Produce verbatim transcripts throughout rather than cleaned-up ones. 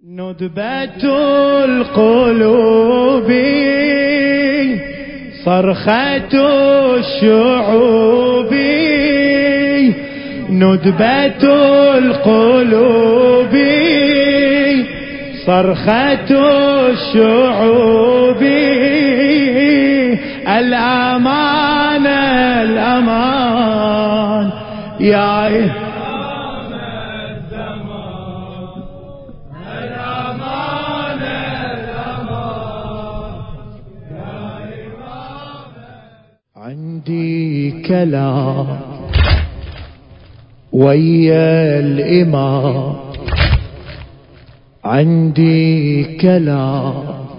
ندبة القلوب صرخة الشعوب، ندبة القلوب صرخة الشعوب، الأمان الأمان يا عندي كلام ويا الإمام، عندي كلام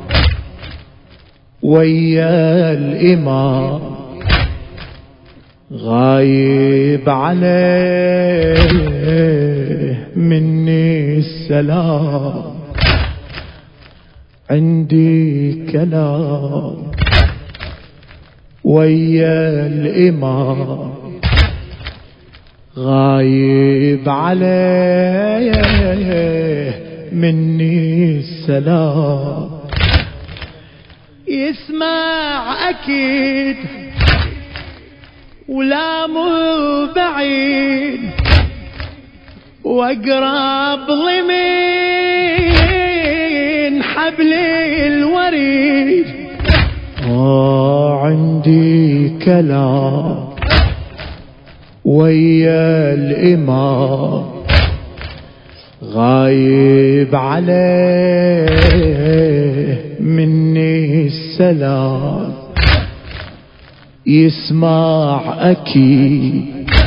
ويا الإمام، غايب عليه مني السلام، عندي كلام ويا الإمام، غايب عليه مني السلام، يسمع أكيد ولا مو بعيد، واقرب ضمن حبل الوريد، آه عندي كلام ويا الإمام، غايب عليه مني السلام، يسمع أكيد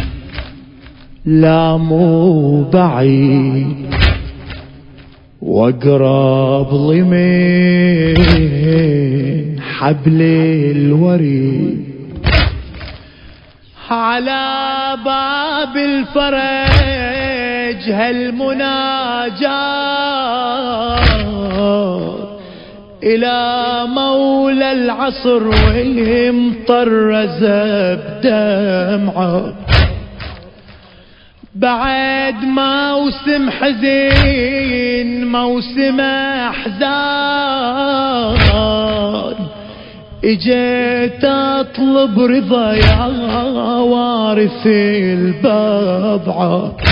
لا مو بعيد، واقرب ضمن حبل الوريد، على باب الفرج هالمناجاة، إلى مولى العصر ومطرز بدمعه، بعد موسم حزين موسم احزان، اجيت اطلب رضا يا وارث البضعة،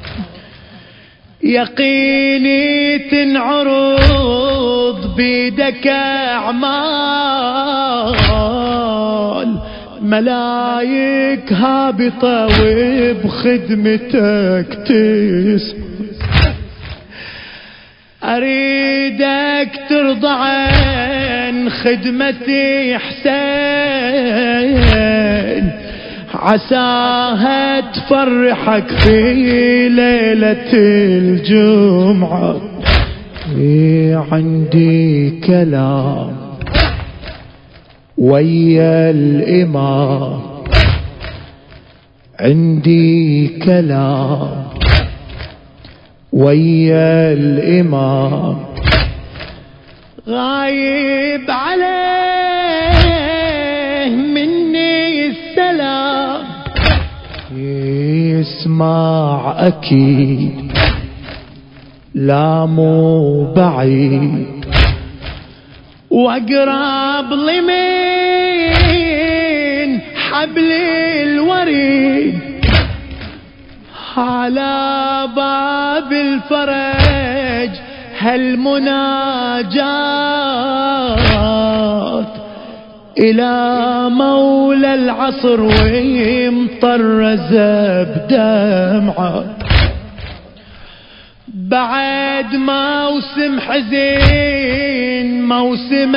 يقيني تنعرض بيدك اعمال، ملايك هابطة وبخدمتك تسعى، أريدك ترضى عن خدمتي حسين، عساها تفرحك في ليلة الجمعة، عندي كلام ويا الإمام، عندي كلام ويا الإمام، غايب عليه مني السلام، يسمع أكيد لا مو بعيد، واقرب ضمن حبل الوريد، على باب الفرج هالمناجاة، إلى مولى العصر ومطرز بدمعه، بعد موسم حزين موسم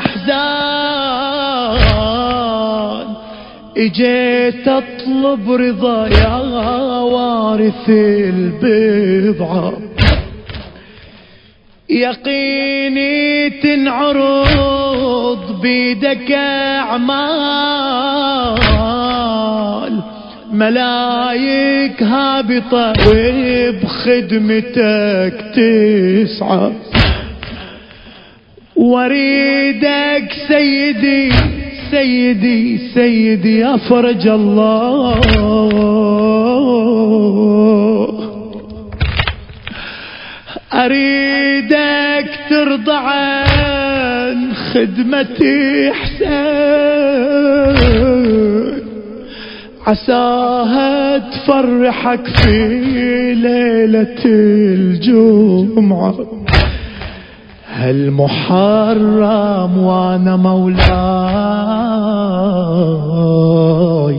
احزان، اجيت اطلب رضا يا وارث البضعة، يقيني تنعرض بيدك اعمال، ملايك هابطة وبخدمتك تسعى، واريدك سيدي سيدي سيدي يا فرج الله، أريدك ترضى عن خدمتي حسين، عساها تفرحك في ليلة الجمعة. هالمحرم وانا مولاي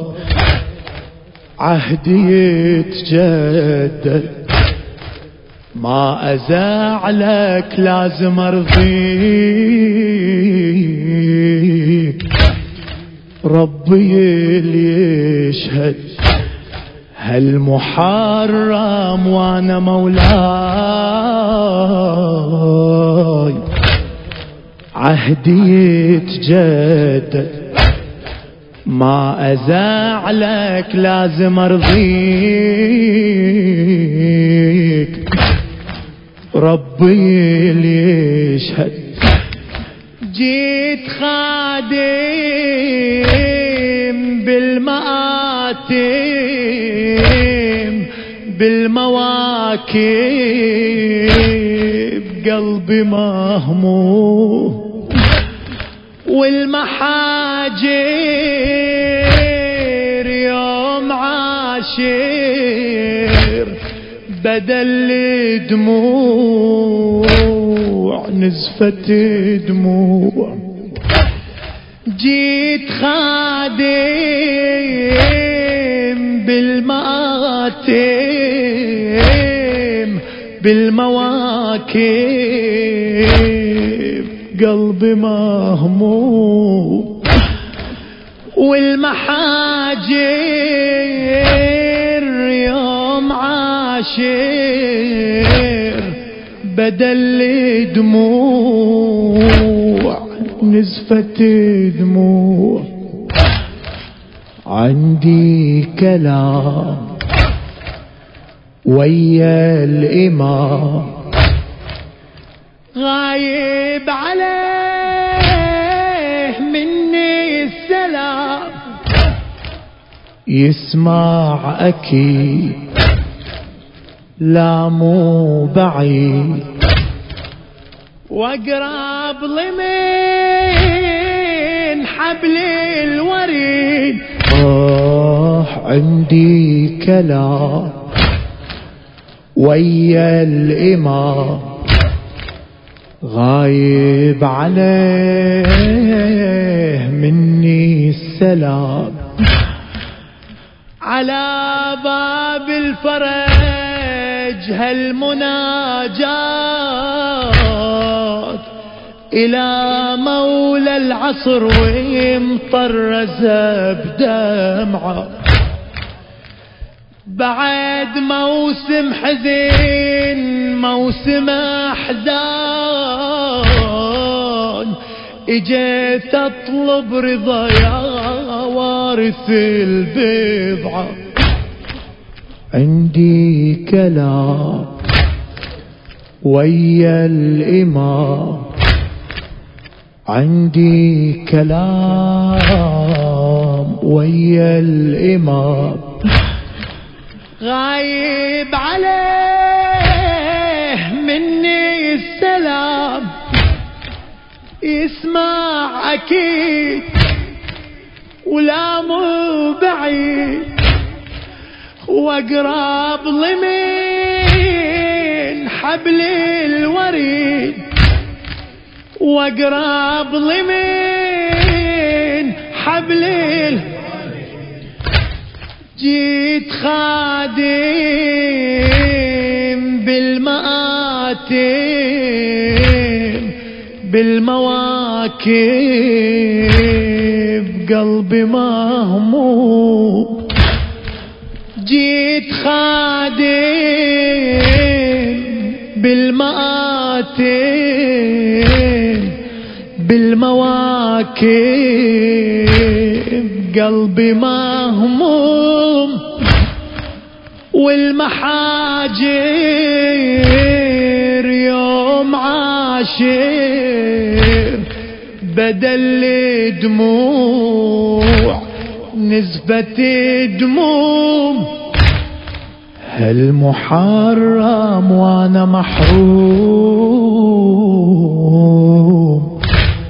عهدي يتجدد، ما أزعلك لازم أرضيك، ربي اللي يشهد. هالمحرم وانا مولاي عهدي يتجدد، ما أزعلك لازم أرضيك، ربي اللي يشهد. جيت خادم بالمآتم بالمواكب، قلبي مهموم والمحاجر يوم عاشر بدل دموع نزفت دموع. جيت خادم بالمآتم بالمواكب، قلبي مهموم والمحاجر يوم عاشر بدل دموع نزفت دموع. عندي كلام ويا الإمام غايب عليه مني السلام، يسمع أكيد لا مو بعيد، واقرب لمن حبل الوريد. آه عندي كلام ويا الإمام غايب عليه مني السلام، على باب الفرج هالمناجات، إلى مولى العصر ومطرز بدمعه. بعد موسم حزين موسم احزان، اجيت اطلب رضا يا وارث البضعة. عندي كلام ويا الإمام، عندي كلام ويا الإمام غايب عليه مني السلام، يسمع أكيد ولا مو بعيد، واقرب لمن حبل الوريد، واقرب لمن حبل الوريد. جيت خادم بالمآتم بالمواكب، قلبي مهموم. جيت خادم بالمآتم بالمواكب، قلبي مهموم والمحاجر يوم عاشر بدل دموع نزفت دموم. هالمحرم وانا محروم،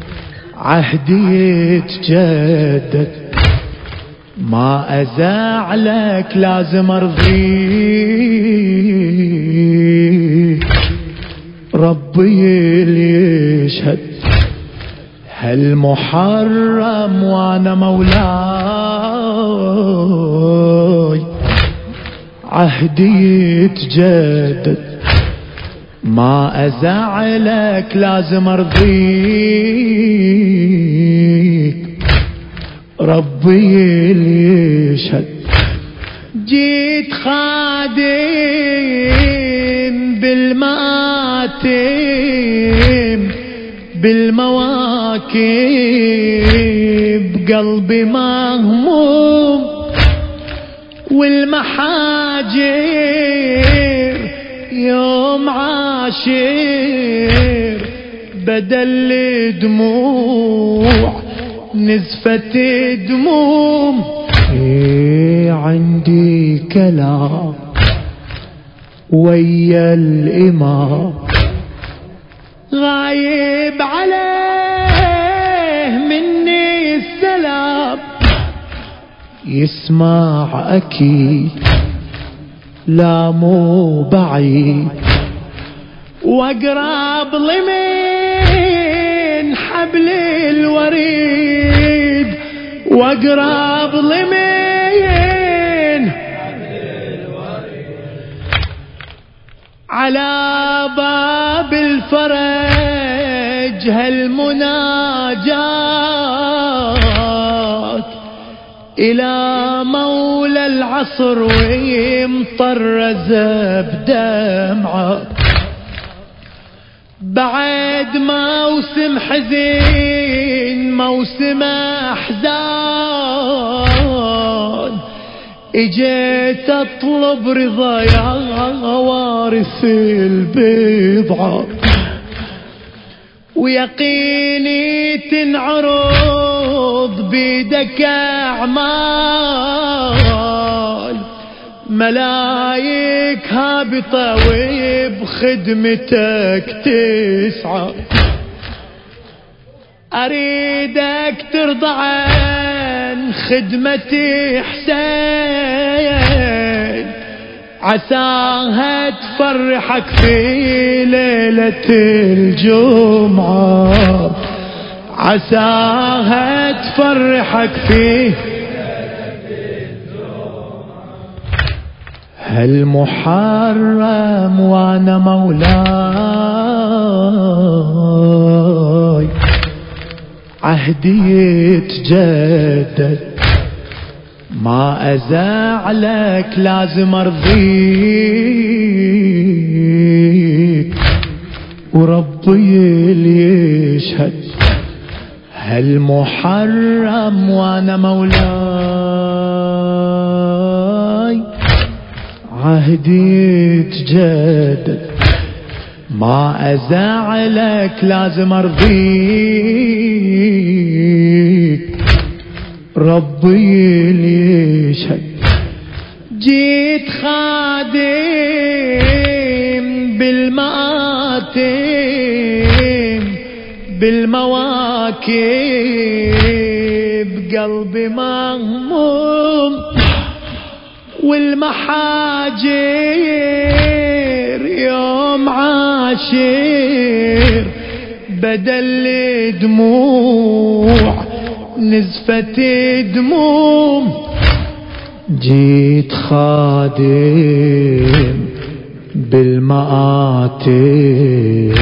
عهدي يتجدد، ما ازعلك لازم ارضيك، ربي اللي يشهد. هالمحرم وانا مولاي، عهدي يتجدد، ما ازعلك لازم ارضيك، ربي اللي يشهد. جيت خادم بالمآتم بالمواكب، قلبي مهموم والمحاجر يوم عاشر، بدل دموع نزفت دموم. إيه عندي كلام ويا الإمام، غايب عليه مني السلام، يسمع أكيد لا مو بعيد، واقرب لمن حبل الوريد، واقرب لمن على باب الفرج هالمناجات، إلى مولى العصر ويمطرز بدمعه، بعد موسم حزين موسم احزان، اجيت اطلب رضا يا وارث البضعة، ويقيني تنعرض بيدك اعمال، ملايك هابطة وبخدمتك تسعى، أريدك ترضى عن خدمتي حسين، عساها تفرحك في ليلة الجمعة، عساها تفرحك في هالمحرم وانا مولاي، عهدي يتجدد، ما ازعلك لازم ارضيك، وربي اللي يشهد. هالمحرم وانا مولاي، عهدي يتجدد، ما ازعلك لازم ارضيك، ربي اللي يشهد. جيت خادم بالمآتم بالمواكب، قلبي مهموم والمحاجر يوم عاشر، بدل دموع نزفت دموم. جيت خادم بالمآتم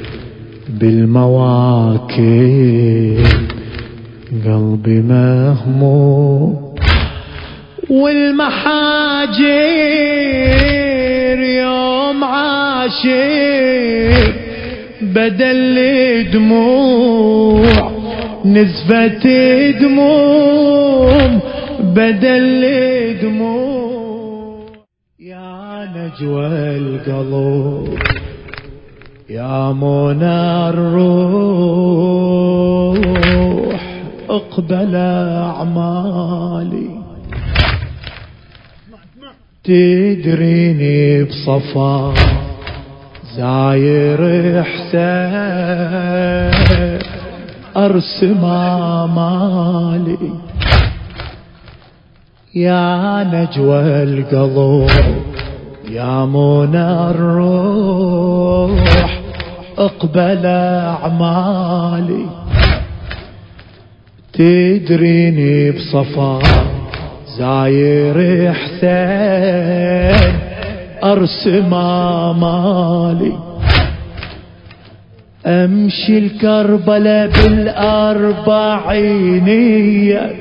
بالمواكب، قلبي مهموم والمحاجر يوم عاشر، بدل دموع نزفت دموم، بدل دموع. يا نجوى القلب يا منى الروح، اقبل اعمالي تدريني بصفا زاير حسين أرسم مالي يا نجوى القلب يا منى الروح اقبل أعمالي تدريني بصفا زاير حسين أرسم مالي أمشي الكربلة بالأربعينية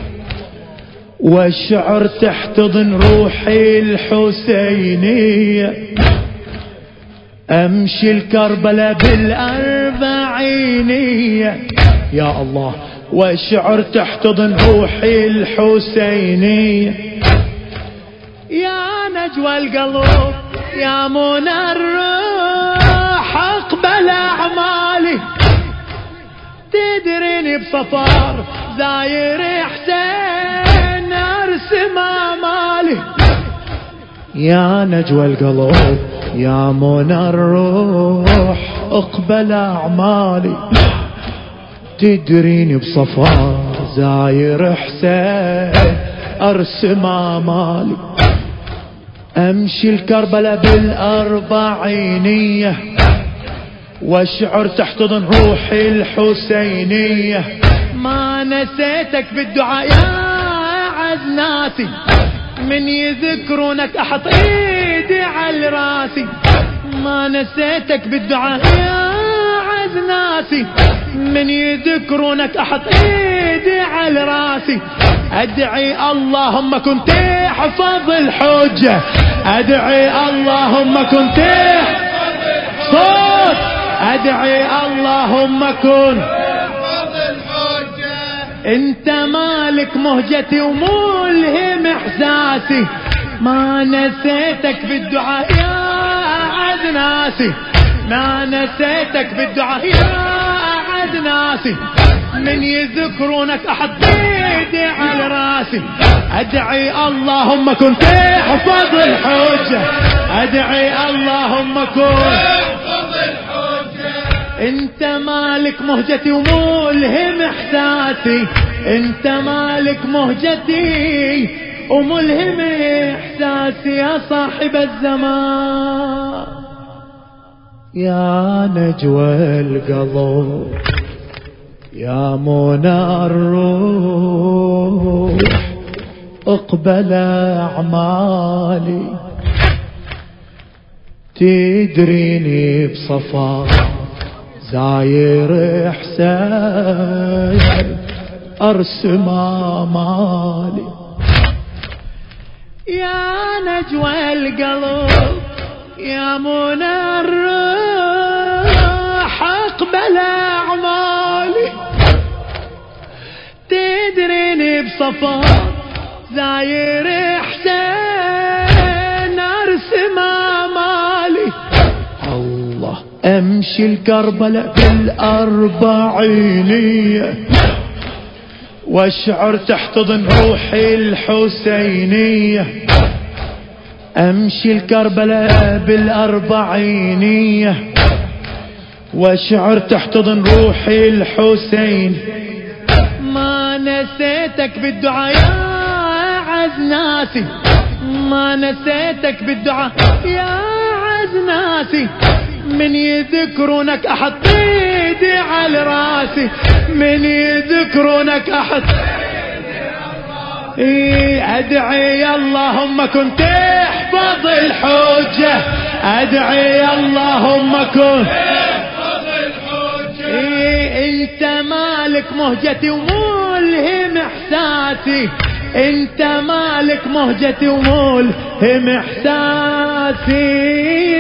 والشعر تحتضن روحي الحسينية أمشي الكربلة بالأربعينية يا الله والشعر تحتضن روحي الحسينية يا نجوى القلب يا منى الروح اقبل أعمالي تدريني بصفار زاير حسين أرسم مالي يا نجوى القلب يا منى الروح اقبل أعمالي تدريني بصفار زاير حسين أرسم مالي أمشي الكربلة بالأربعينية والشعر تحتضن روحي الحسينية ما نسيتك بالدعاء يا عزناتي من يذكرونك أحط إيدي على راسي ما نسيتك بالدعاء يا عزناتي من يذكرونك أحط إيدي على راسي أدعي اللهم كنت احفظ الحجة أدعي اللهم كنت صوت أدعي اللهم كن احفظ الحجة انت مالك مهجتي وملهم احساسي ما نسيتك بالدعاء يا أعز ناسي ما نسيتك بالدعاء يا أعز ناسي من يذكرونك أحط بيدي على راسي أدعي اللهم كن تحفظ الحجة أدعي اللهم كن تحفظ الحجة انت مالك مهجتي وملهم احساسي انت مالك مهجتي وملهم احساسي يا صاحب الزمان يا نجوى القلب يا منى الروح اقبل أعمالي تدريني بصفا زاير حسين أرسم مالي يا نجوى القلب يا منى الروح اقبل أعمالي تدريني بصفا زاير حسين أرسم مالي الله أمشي الكربلة بالأربعينية والشعر تحتضن روحي الحسينية أمشي الكربلة بالأربعينية والشعر تحتضن روحي الحسين ما نسيتك بالدعاء يا أعز ناسي ما نسيتك بالدعاء يا أعز ناسي من يذكرونك أحط ايدي على راسي من يذكرونك أحط إيه أدعي اللهم كن تحفظ الحجة أدعي اللهم كن تحفظ الحجة إيه انت مالك مهجتي وملهم احساسي انت مالك مهجتي وملهم احساسي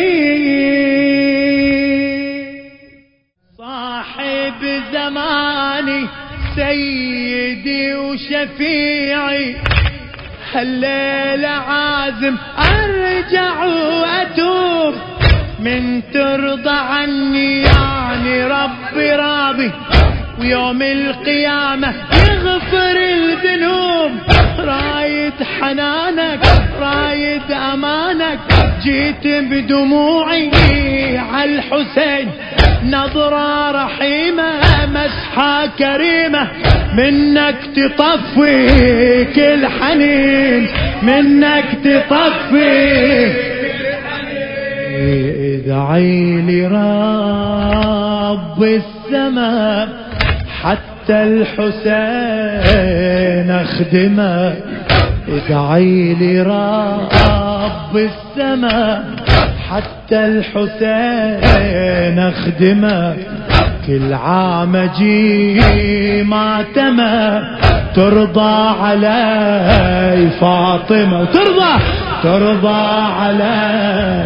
صاحب زماني سيدي وشفيعي هالليلة عازم أرجع وأتوب من ترضى عني يعني ربي راضي ويوم القيامة يغفر الذنوب رايد حنانك رايد أمانك، جيت بدموعي عالحسين، نظرة رحيمة مسحة كريمة، منك تطفي كل حنين، منك تطفي. ادعي لي رب السماء حتى الحسين اخدمه، ادعي لي رب السماء حتى الحسين اخدمه، كل عام اجي ماتمه، ترضى علي فاطمه، ترضى ترضى علي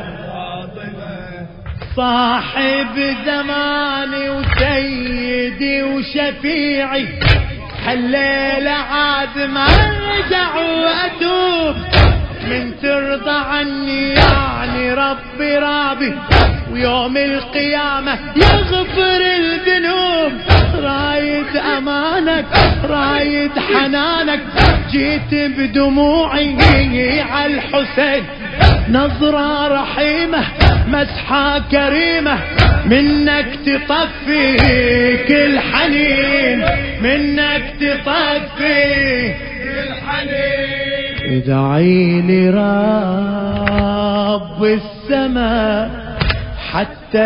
صاحب زماني وسيدي وشفيعي، هالليلة عاد ما ارجع واتوب، من ترضى عني يعني ربي رابي، ويوم القيامة يغفر الذنوب. رايد أمانك رايد حنانك، جيت بدموعي عالحسين، نظرة رحيمة مسحة كريمة، منك تطفي كل حنين، منك تطفي كل حنين. ادعي لي رب السماء حتى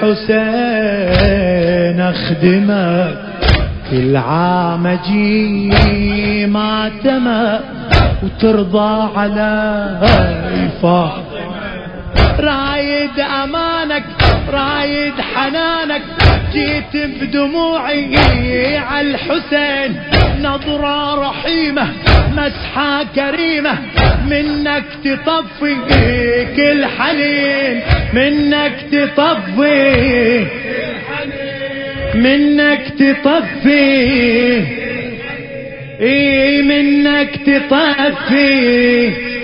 الحسين اخدمه، كل عام اجي ماتمه، وترضى علي فاطمه. رايد أمانك رايد حنانك، جيت بدموعي عالحسين، نظرة رحيمة مسحة كريمة، منك تطفي كل حنين، منك تطفي منك تطفي اي منك تطفي